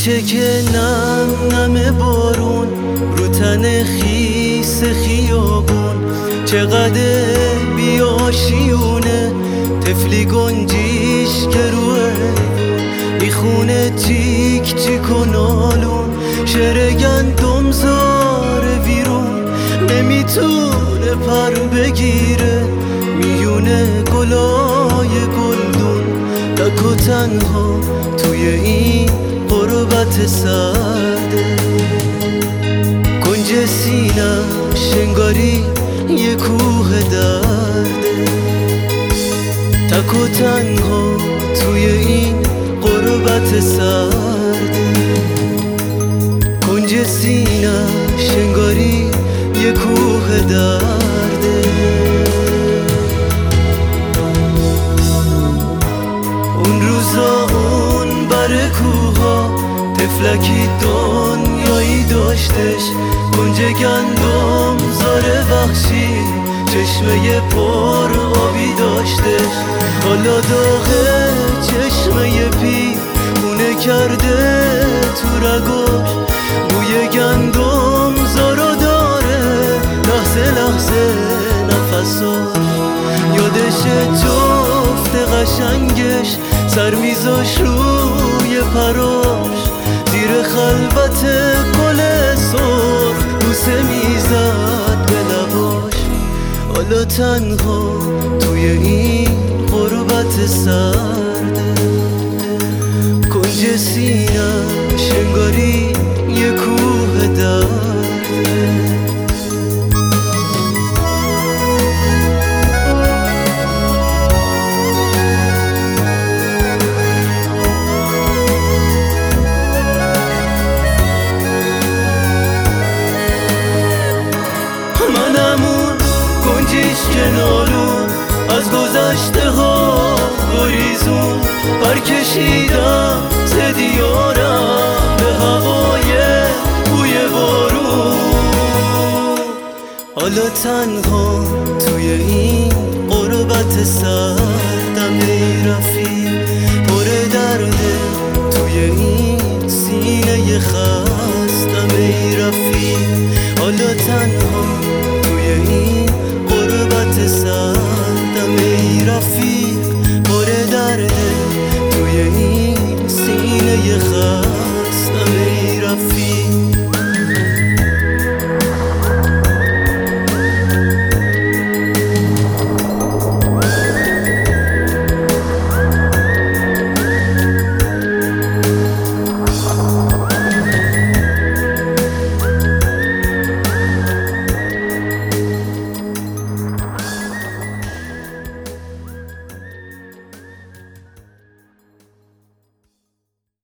کوچه که نم نم بارون رو تن خیس خیابون، چقدر بیاشیونه طفلی گنجیش که روه میخونه تیک تیک و نالون. شعر گندم زاره ویرون نمیتونه پر بگیره میونه گلای گلدون. تک و تنها توی این غربت سرده، کنج سینه شنگاری یه کوه درده. تک و تنها توی این غربت سرده، کنج سینه شنگاری یه کوه درده. اون روزا اون بر کوها طفلکی دنیایی داشتش، کنج گندم زار وحشی چشمه پر آبی داشتش. حالا داغه چشمه پی خونه کرده تو رگاش، بوی گندم زارو داره لحظه لحظه نفساش. یادش جفت قشنگش سر میذاش روی پراش، زیر خلوت گل سرخ بوسه میزد به لباش. حالا تنها توی این غربت سرده، کنج سینه شنگاری یه کوه درده. کنجیش کنارون از گذشته ها گریزون، برکشیدم ز دیارم به هوای بوی بارون. حالا تنها توی این غربت سردم ای رفیق، پر درده توی این سینه خستم ای رفیق. حالا تنها توی این غربت سردم ای رفیق، پر درده توی این سینه خستم.